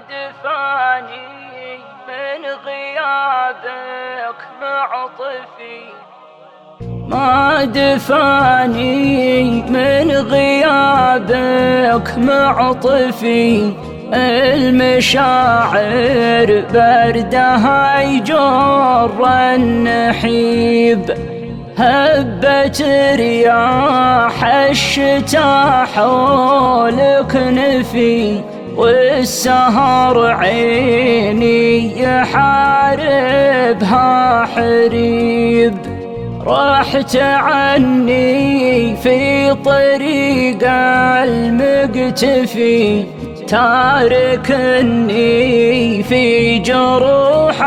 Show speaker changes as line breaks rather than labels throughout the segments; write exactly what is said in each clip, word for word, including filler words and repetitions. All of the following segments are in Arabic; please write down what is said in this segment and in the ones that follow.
دفاني من غيابك معطفي، ما دفاني من غيابك معطفي، المشاعر بردها يجر النحيب، هبت رياح الشتا حولك نفي، والسهر عيني يحاربها حريب، رحت عني في طريق المقتفي، تاركني في جروح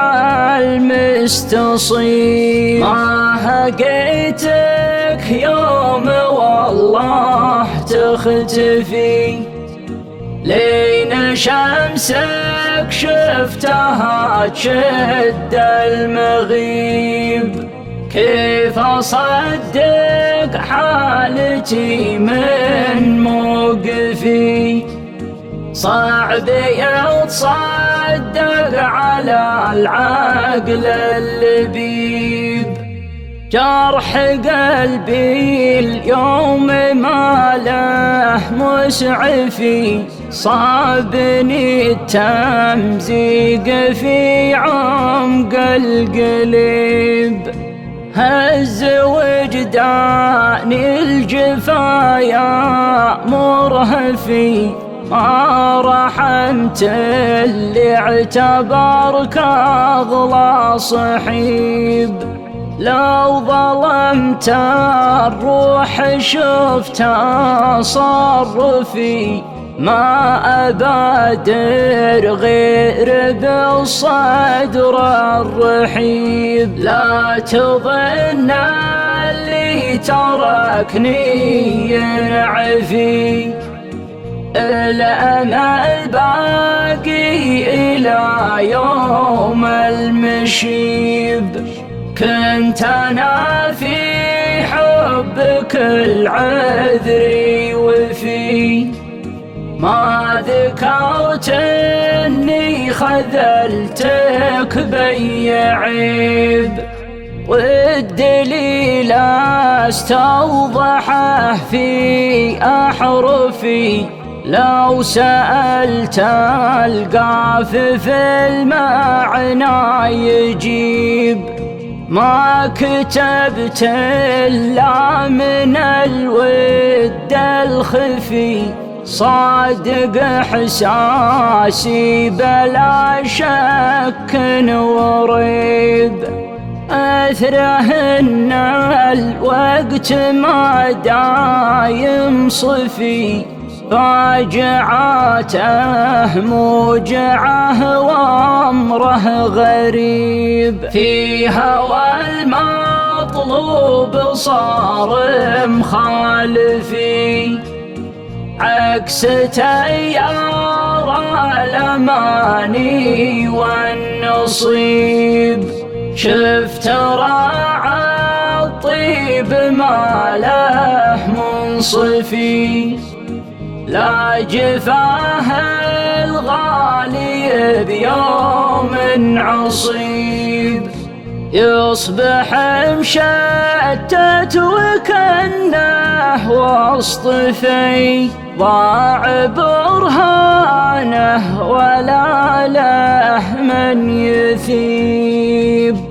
المستصيب، ما هقيتك يوم والله تختفي، لين شمسك شفتها تشد المغيب، كيف أصدق حالتي من موقفي، صعب يتصدق على العقل اللبيب، جرح قلبي اليوم ما له مسعفي، صابني التمزيق في عمق القلب، هز وجداني الجفايا مرهفي، ما رحمت اللي اعتبرك أغلى صحيب، لو ظلمت الروح شفت تصرفي، ما أبادر غير بالصدر الرحيب، لا تظن اللي تركني ينعفي، الأمل باقي إلى يوم المشيب، كنت أنا في حبك العذري وفي، ما ذكرت إني خذلتك بأي عيب، والدليل استوضحه في أحرفي، لو سألت القاف في المعنى يجيب، ما كتبت إلا من الود الخفي، صادق إحساسي بلا شك وريب، أثره إن الوقت ما دايم صفي، فاجعاته موجعه وأمره غريب، في هوى المطلوب صار مخالفي، عكس تيار الأماني والنصيب، شفت راعى الطيب ما له منصفي، لا جفاه الغالي بيوم عصيب، يصبح مشتت وكنه وسط في، ضاع برهانه ولا له من يثيب.